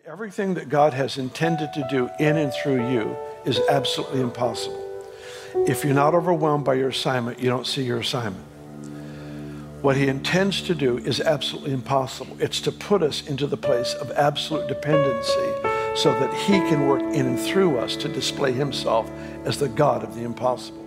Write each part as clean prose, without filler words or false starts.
Everything that God has intended to do in and through you is absolutely impossible. If you're not overwhelmed by your assignment, you don't see your assignment. What he intends to do is absolutely impossible. It's to put us into the place of absolute dependency so that he can work in and through us to display himself as the God of the impossible.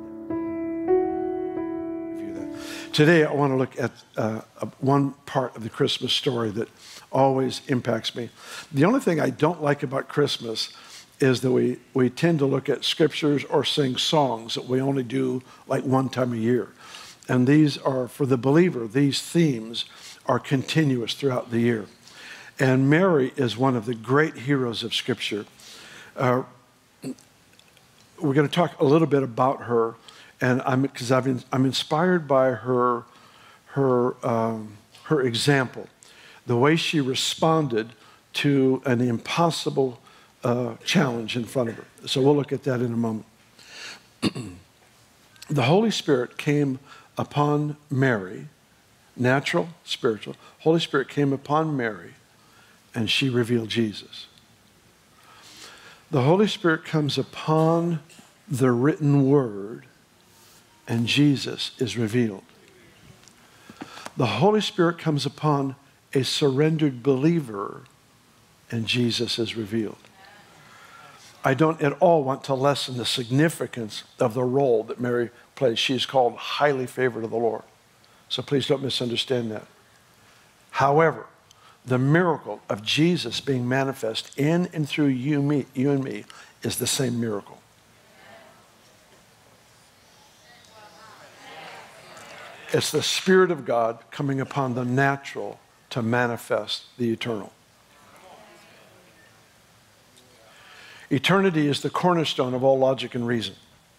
Today, I want to look at one part of the Christmas story that always impacts me. The only thing I don't like about Christmas is that we tend to look at scriptures or sing songs that we only do like one time a year. And these are, for the believer, these themes are continuous throughout the year. And Mary is one of the great heroes of Scripture. We're going to talk a little bit about her, and I'm inspired by her example, the way she responded to an impossible challenge in front of her. So we'll look at that in a moment. The Holy Spirit came upon Mary, natural, spiritual. Holy Spirit came upon Mary, and she revealed Jesus. The Holy Spirit comes upon the written word, and Jesus is revealed. The Holy Spirit comes upon a surrendered believer, and Jesus is revealed. I don't at all want to lessen the significance of the role that Mary plays. She's called highly favored of the Lord. So please don't misunderstand that. However, the miracle of Jesus being manifest in and through you and me is the same miracle. It's the Spirit of God coming upon the natural to manifest the eternal. Eternity is the cornerstone of all logic and reason.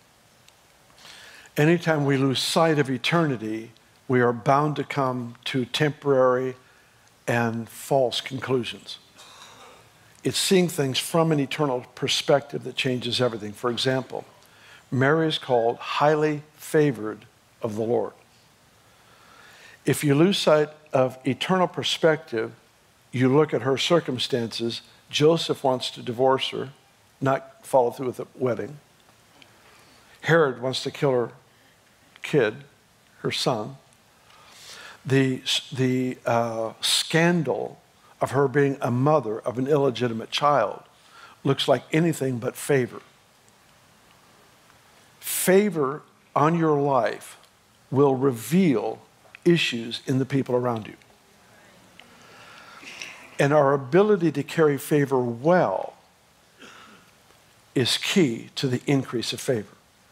Anytime we lose sight of eternity, we are bound to come to temporary and false conclusions. It's seeing things from an eternal perspective that changes everything. For example, Mary is called highly favored of the Lord. If you lose sight of eternal perspective, you look at her circumstances. Joseph wants to divorce her, not follow through with the wedding. Herod wants to kill her kid, her son. The scandal of her being a mother of an illegitimate child looks like anything but favor. Favor on your life will reveal issues in the people around you. And our ability to carry favor well is key to the increase of favor.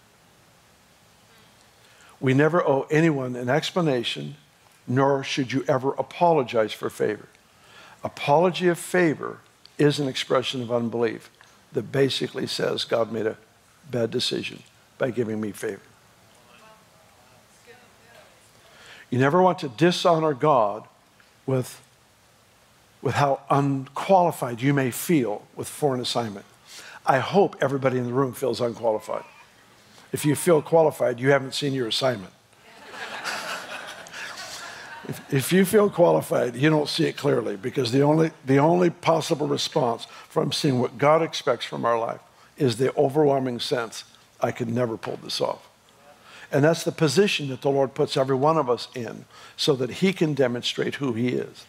We never owe anyone an explanation, nor should you ever apologize for favor. Apology of favor is an expression of unbelief that basically says God made a bad decision by giving me favor. You never want to dishonor God with how unqualified you may feel with foreign assignment. I hope everybody in the room feels unqualified. If you feel qualified, you haven't seen your assignment. If you feel qualified, you don't see it clearly, because the only possible response from seeing what God expects from our life is the overwhelming sense, I could never pull this off. And that's the position that the Lord puts every one of us in so that he can demonstrate who he is.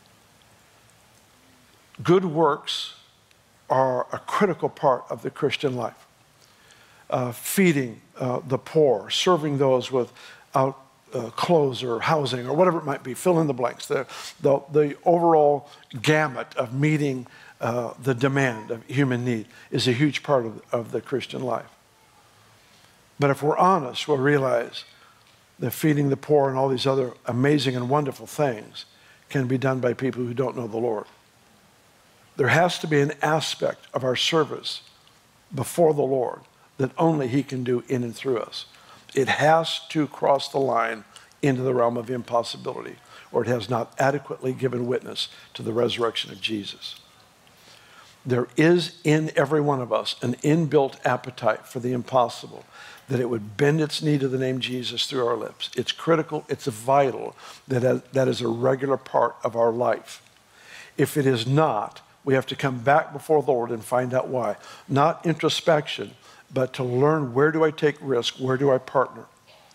Good works are a critical part of the Christian life. Feeding the poor, serving those without clothes or housing or whatever it might be, fill in the blanks. The overall gamut of meeting the demand of human need is a huge part of the Christian life. But if we're honest, we'll realize that feeding the poor and all these other amazing and wonderful things can be done by people who don't know the Lord. There has to be an aspect of our service before the Lord that only he can do in and through us. It has to cross the line into the realm of impossibility, or it has not adequately given witness to the resurrection of Jesus. There is in every one of us an inbuilt appetite for the impossible, that it would bend its knee to the name Jesus through our lips. It's critical, it's vital, that is a regular part of our life. If it is not, we have to come back before the Lord and find out why. Not introspection, but to learn, where do I take risk? Where do I partner?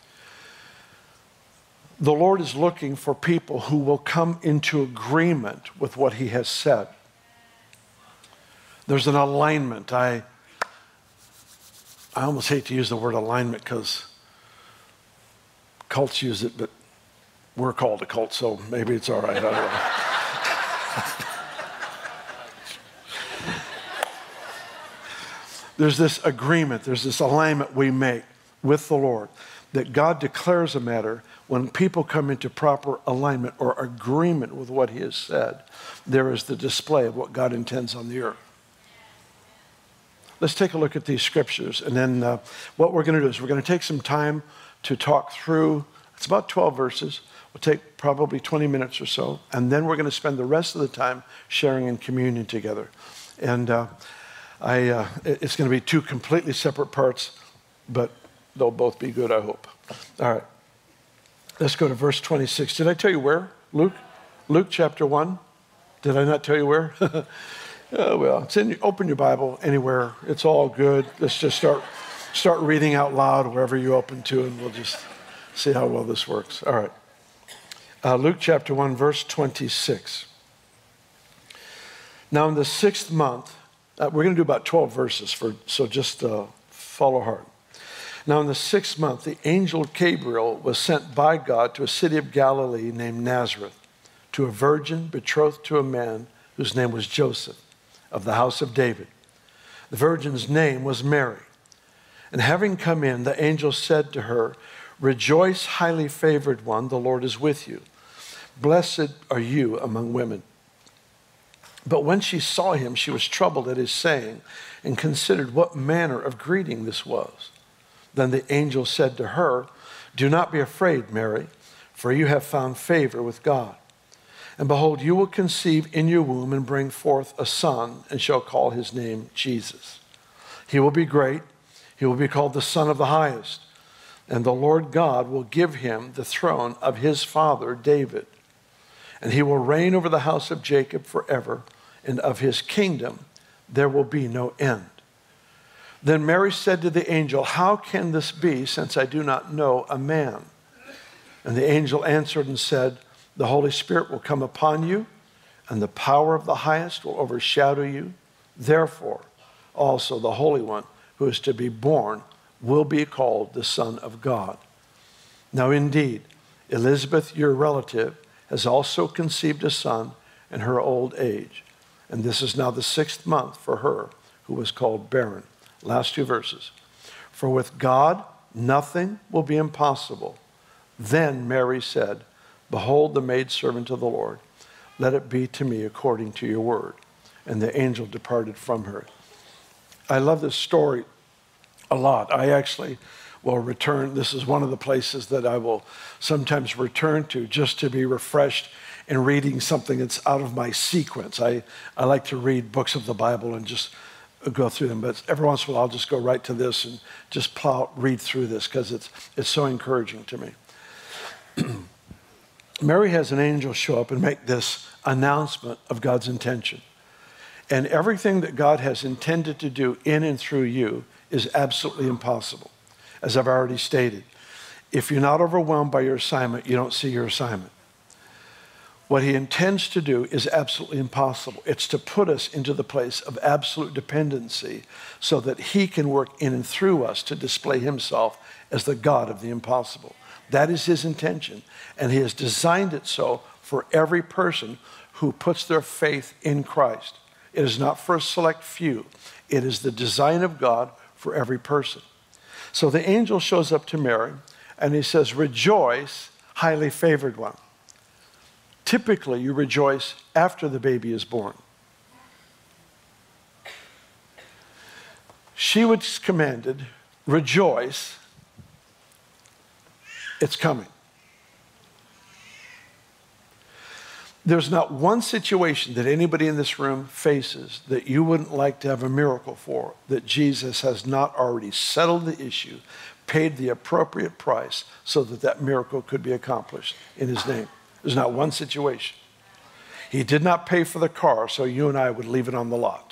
The Lord is looking for people who will come into agreement with what he has said. There's an alignment. I almost hate to use the word alignment because cults use it, but we're called a cult, so maybe it's all right. I don't know. There's this agreement, there's this alignment we make with the Lord, that God declares a matter. When people come into proper alignment or agreement with what he has said, there is the display of what God intends on the earth. Let's take a look at these scriptures, and then what we're going to do is we're going to take some time to talk through. It's about 12 verses. We'll take probably 20 minutes or so, and then we're going to spend the rest of the time sharing in communion together. And it's going to be two completely separate parts, but they'll both be good, I hope. All right. Let's go to verse 26. Did I tell you where? Luke? Luke chapter 1? Did I not tell you where? Well, open your Bible anywhere. It's all good. Let's just start reading out loud wherever you open to, and we'll just see how well this works. All right. Luke chapter 1, verse 26. Now in the 6th month, we're going to do about 12 verses, so just follow hard. Now in the 6th month, the angel Gabriel was sent by God to a city of Galilee named Nazareth, to a virgin betrothed to a man whose name was Joseph, of the house of David. The virgin's name was Mary. And having come in, the angel said to her, "Rejoice, highly favored one, the Lord is with you. Blessed are you among women." But when she saw him, she was troubled at his saying, and considered what manner of greeting this was. Then the angel said to her, "Do not be afraid, Mary, for you have found favor with God. And behold, you will conceive in your womb and bring forth a son, and shall call his name Jesus. He will be great. He will be called the Son of the Highest. And the Lord God will give him the throne of his father David. And he will reign over the house of Jacob forever, and of his kingdom there will be no end." Then Mary said to the angel, "How can this be, since I do not know a man?" And the angel answered and said, "The Holy Spirit will come upon you, and the power of the highest will overshadow you. Therefore, also the Holy One who is to be born will be called the Son of God. Now indeed, Elizabeth, your relative, has also conceived a son in her old age. And this is now the 6th month for her who was called barren." Last 2 verses. "For with God nothing will be impossible." Then Mary said, "Behold the maidservant of the Lord. Let it be to me according to your word." And the angel departed from her. I love this story a lot. I actually will return. This is one of the places that I will sometimes return to just to be refreshed in reading something that's out of my sequence. I like to read books of the Bible and just go through them, but every once in a while I'll just go right to this and just read through this because it's so encouraging to me. Mary has an angel show up and make this announcement of God's intention. And everything that God has intended to do in and through you is absolutely impossible. As I've already stated, if you're not overwhelmed by your assignment, you don't see your assignment. What he intends to do is absolutely impossible. It's to put us into the place of absolute dependency so that he can work in and through us to display himself as the God of the impossible. That is his intention, and he has designed it so for every person who puts their faith in Christ. It is not for a select few. It is the design of God for every person. So the angel shows up to Mary, and he says, "Rejoice, highly favored one." Typically, you rejoice after the baby is born. She was commanded, "Rejoice, it's coming." There's not one situation that anybody in this room faces that you wouldn't like to have a miracle for, that Jesus has not already settled the issue, paid the appropriate price so that that miracle could be accomplished in his name. There's not one situation. He did not pay for the car so you and I would leave it on the lot.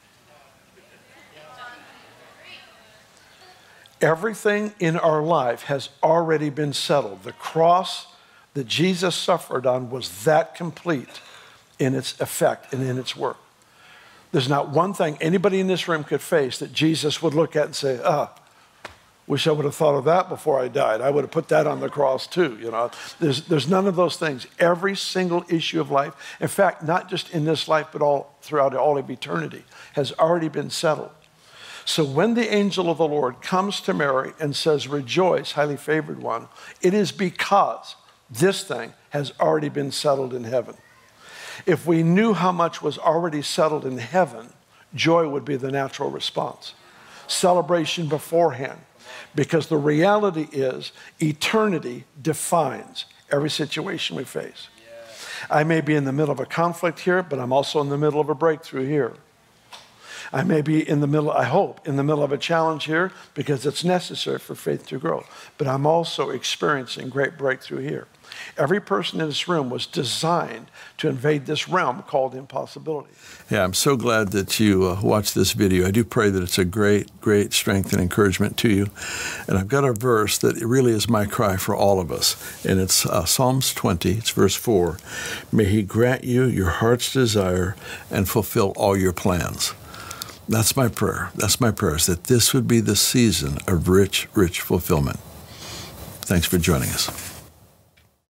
Everything in our life has already been settled. The cross that Jesus suffered on was that complete in its effect and in its work. There's not one thing anybody in this room could face that Jesus would look at and say, wish I would have thought of that before I died. I would have put that on the cross too. You know, there's none of those things. Every single issue of life, in fact, not just in this life, but all throughout all of eternity, has already been settled. So when the angel of the Lord comes to Mary and says, rejoice, highly favored one, it is because this thing has already been settled in heaven. If we knew how much was already settled in heaven, joy would be the natural response. Celebration beforehand. Because the reality is, eternity defines every situation we face. I may be in the middle of a conflict here, but I'm also in the middle of a breakthrough here. I may be in the middle, I hope, in the middle of a challenge here because it's necessary for faith to grow. But I'm also experiencing great breakthrough here. Every person in this room was designed to invade this realm called impossibility. Yeah, I'm so glad that you watched this video. I do pray that it's a great, great strength and encouragement to you. And I've got a verse that really is my cry for all of us. And it's Psalms 20, it's verse 4. May he grant you your heart's desire and fulfill all your plans. That's my prayer. That's my prayer, is that this would be the season of rich, rich fulfillment. Thanks for joining us.